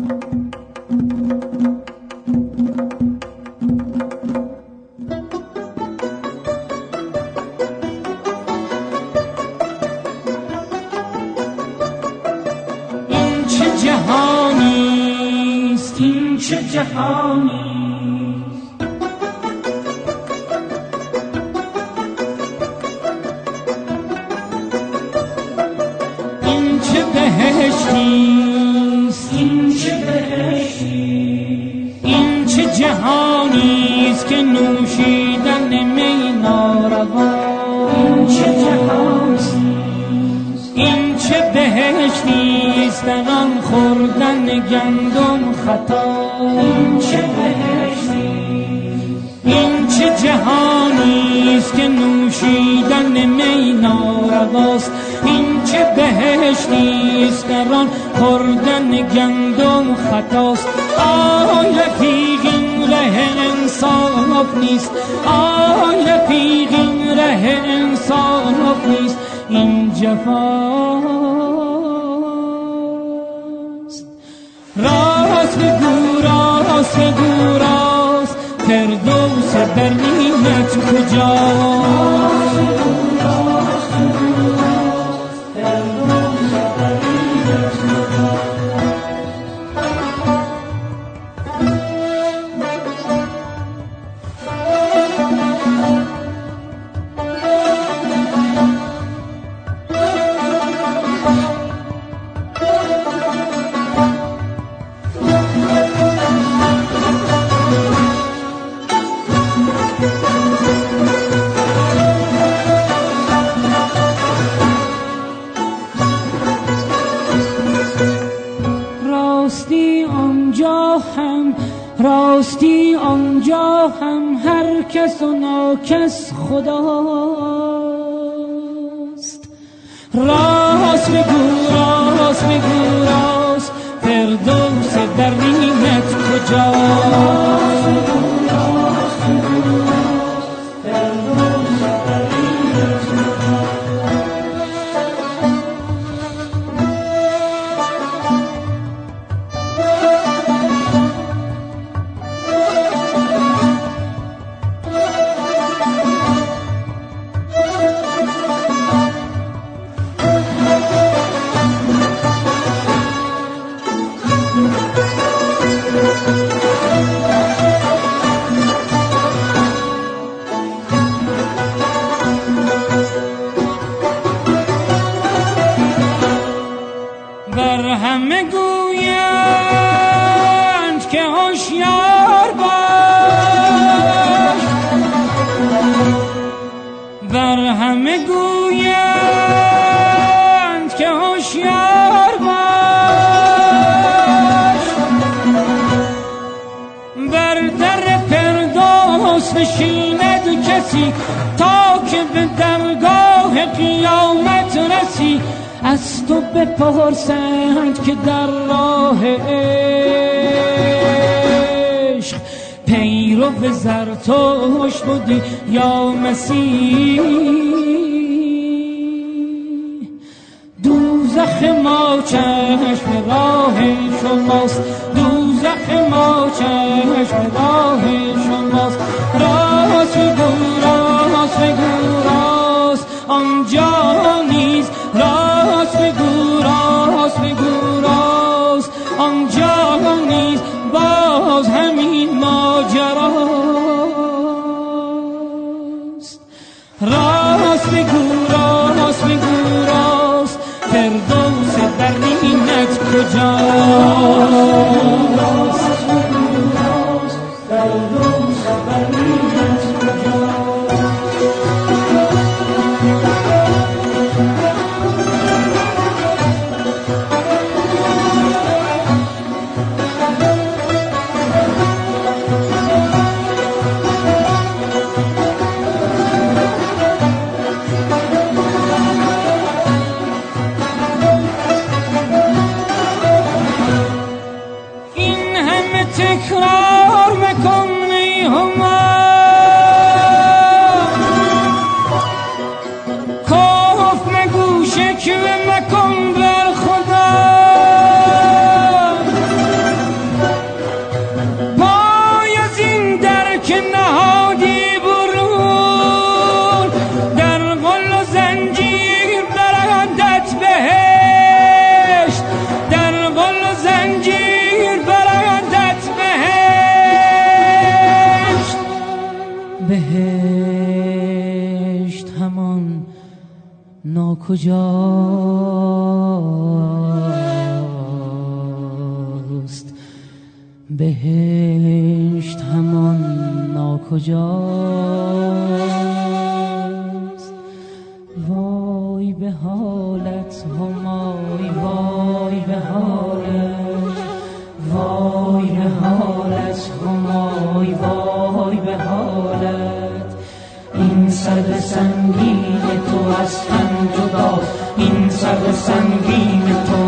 جهانیست این چه جهانیست این چه بهشتیست این چه بهشتیست این چه جهانیست که نوشیدن می ناروا این چه جهانیست این چه بهشتیست در آن خوردن گندم خطا این چه بهشتیست این چه جهانیست که نوشیدن می نارواست این چه بهشتیست در آن خوردن گندم خطاست آی رفیق این ره انصاف نیست آی رفیق این ره انصاف نیست این جفاست راست بگو راست بگو راست فردوس برنیت کجاست راستی آنجا هم هر کس و ناکس خداست راست بگو راست بگو راست فردوس در نیمت کجاست بر همه گویند که هوشیار باش بر همه گویند که هوشیار باش بر در فردوس نشیند کسی تا که به درگاه قیامت رسی از تو بپرسند که در راه عشق پیرو زرتشت بودی یا مسیح دوزخ ما چشم راه شماست دوزخ ما چشم راه شماست راست بگو راست بگو راست آنجا نیست راست بگو راست بگو راست آنجا نیست باز همین ماجراست راست بگو راست بگو راست فردوس برنینت کجاست فردوس برنینت کجاست تکرار مکن ناکجاست، بهشت همان ناکجاست. وای به حالت همای، وای به حالت، وای به حالت همای، وای به حالت. این سر سنگین تو از تن جدا، این سر سنگین تو